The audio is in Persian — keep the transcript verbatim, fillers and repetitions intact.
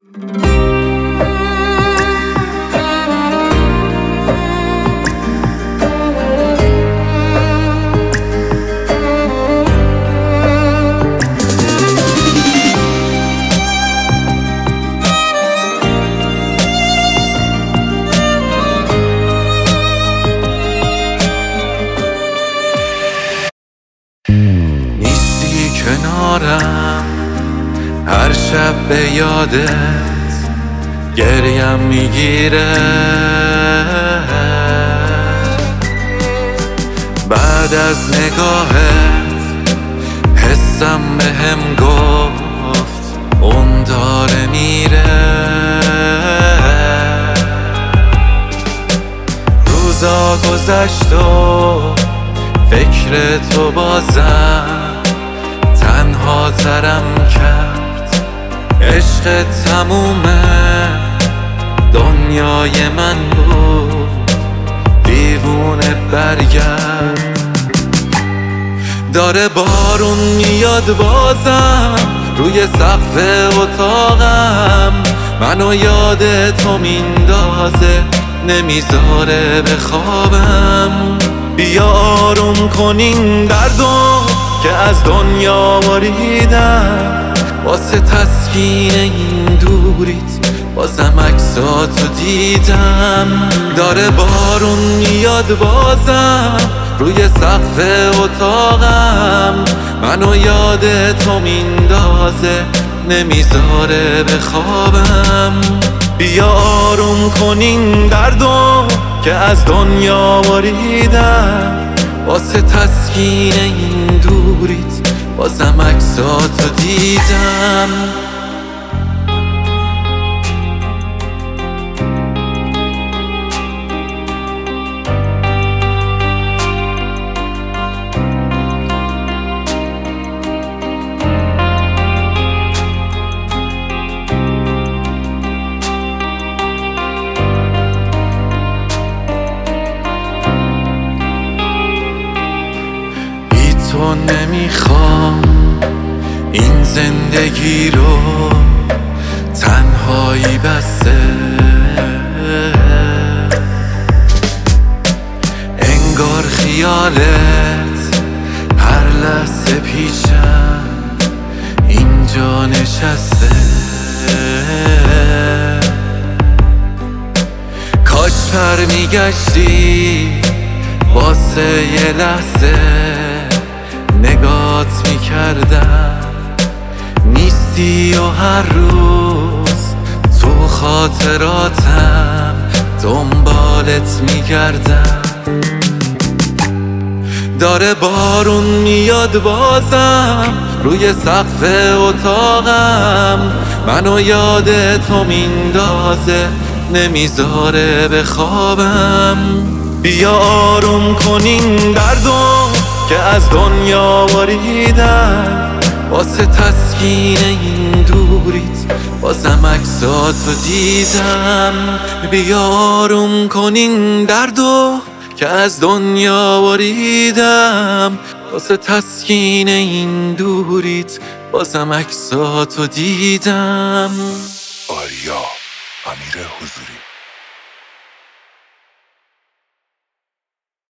نیستی کنارم هر شب به یادت گریم میگیره، بعد از نگاهت حسم بهم گفت اون داره میره. روزا گذشت و فکر تو بازم تنها ترم کرد، عشق تمومه دنیای من بود، دیوونه برگرد. داره بارون میاد بازم روی سقف اتاقم، منو یاد تو میندازه نمیذاره بخوابم. بیا آروم کنین دردو که از دنیا بریدم، واسه تسکین این دوریت بازم عکساتو دیدم. داره بارون میاد بازم روی سقف اتاقم، منو یاد تو میندازه نمیذاره بخوابم. بیا آروم کنین دردو که از دنیا بریدم، واسه تسکین این دوریت بازم عکساتو دیدم. تو نمیخوام این زندگی رو، تنهایی بسته، انگار خیالت هر لحظه پیشم اینجا نشسته. کاش برمیگشتی واسه یه لحظه نگات میکردم، نیستی و هر روز تو خاطراتم دنبالت میگردم. داره بارون میاد بازم روی سقف اتاقم، منو یاد تو میندازه نمیذاره بخوابم. بیا آروم کنین دردو که از دنیا بریدم، واسه تسکین این دوریت بازم عکساتو دیدم. بیا آروم کنین دردو که از دنیا بریدم، واسه تسکین این دوریت بازم عکساتو دیدم. آریا امیر حضوری.